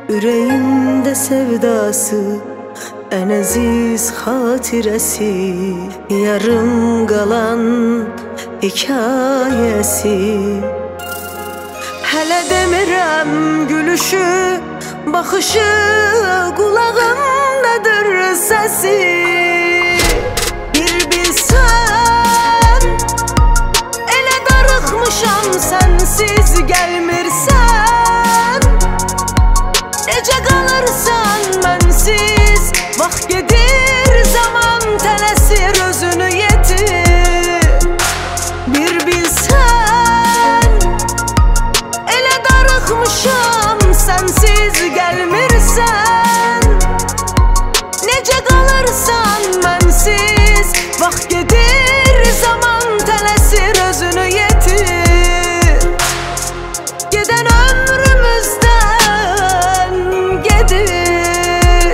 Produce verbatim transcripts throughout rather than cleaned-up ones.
Ürəyimdə sevdası, ən əziz xatirəsi, yarım qalan hekayəsi. Hələ demirəm gülüşü, baxışı, qulağımdadır səsi. Bir bilsən, elə darıxmışam sənsiz gəlmirsən. Necə qalırsan mənsiz, vaxt gedir, zaman tələsir, özünü yetir. Bir bilsən, elə darıxmışam sənsiz gəlmirsən. Necə qalırsan mənsiz, vaxt gedir, zaman tələsir, özünü yetir. Gedən ömrümüzdən gedir.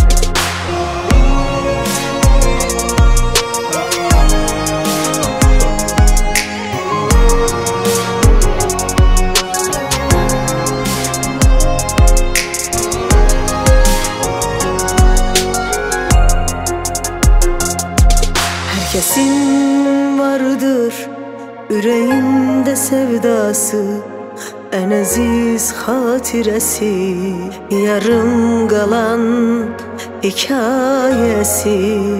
Herkesin vardır ürəyində sevdası, ən əziz xatirəsi, yarım qalan hekayəsi.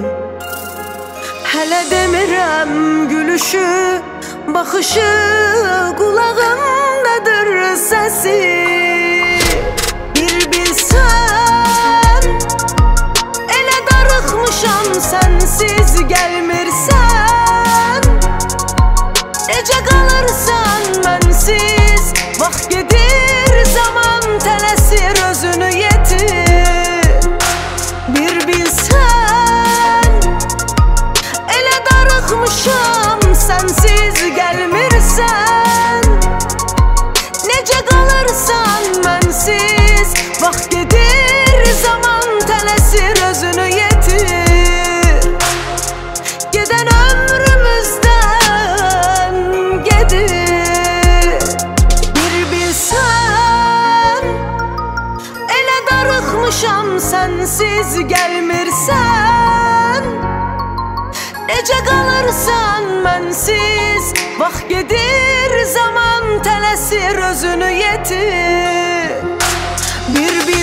Hələ demirəm gülüşü, baxışı, qulağımdadır səsi. Bir bilsən, elə darıxmışam sənsiz gəlmirsən. Necə qalırsan mənsiz, vaxt gedir, zaman tələsir, özünü yetir. Bir bilsən, elə darıxmışam sənsiz gəlmirsən. Necə qalırsan mənsiz, vaxt gedir, zaman tələsir, özünü yetir. Gedən ömrümüzdən gedir. Bir bilsən, elə darıxmışam sənsiz gəlmirsən. Necə qalırsan mənsiz, vaxt gedir, zaman tələsir, özünü yetir. Bir bilsən,